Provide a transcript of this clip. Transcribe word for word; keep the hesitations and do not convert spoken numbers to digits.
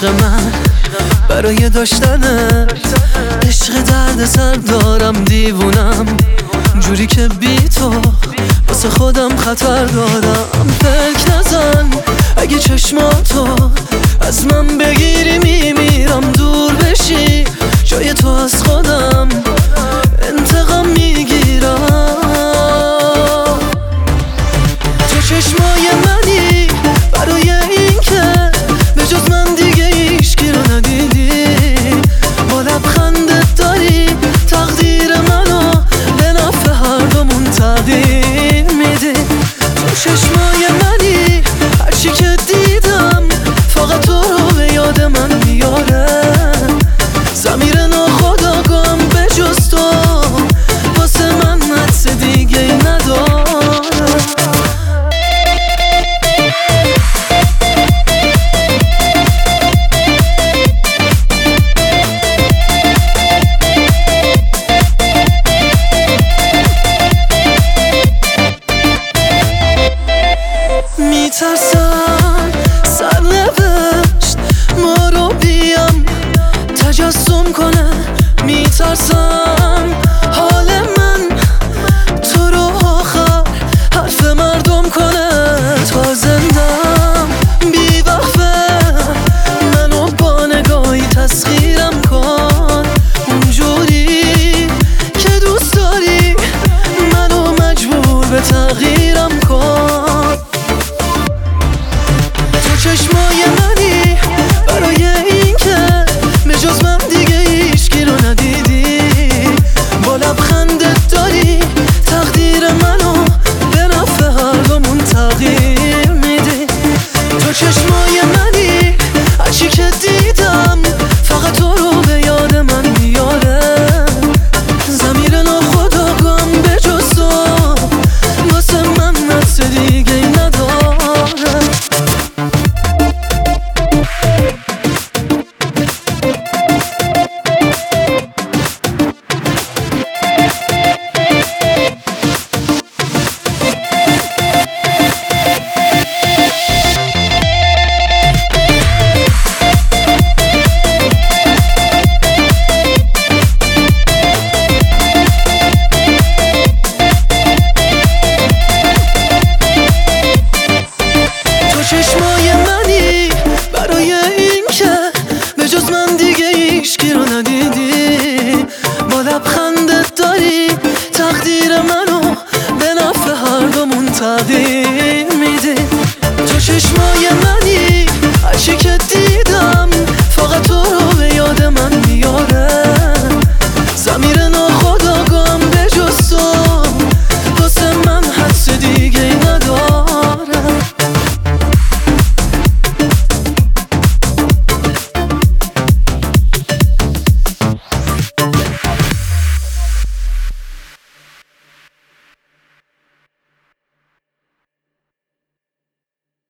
عشق من برای داشتنت، عشق درد سر دارم دیوونم جوری که بی تو واسه خودم خطر دارم. فکر نزن اگه چشماتو از من بگیری میمیرم، دور بشی جای تو از خودم انتقام میگیرم. تو چشمای منی برای این که به جز من دیگه هیچکی رو ندیدی، با لبخندت داری تقدیر منو به نفع هر دومون تغییر میدی. تو چشمای منی هرچی که دیدم فقط تو رو به یاد من میاره، ضمیر ناخودآگاهم به جز تو واسه من حدس دیگه نداره. میترسم سرنوشت ما رو بیام تجسم کنه، میترسم حال من تو رو آخر حرف مردم کنه. تا زندم بی وقفه منو با نگاهی تسخیرم کن، اونجوری که دوست داری منو مجبور به تغییرم کن. چشمای منی برای این که به جز من دیگه هیچکی رو ندیدی، با لبخندت داری تقدیر منو به نفع هر دومون تغییر میدی. تو چشمای منی هرچی که دیدم فقط تو رو به یاد من میاره، ضمیر ناخودآگاهم به جز تو واسه من حدس دیگه نداره. چشمای منی برای این که به جز من دیگه هیچکی رو ندیدی، با لبخندت داری تقدیر منو به نفع هر دومون تغییر میدی. تو چشمای منی هرچی که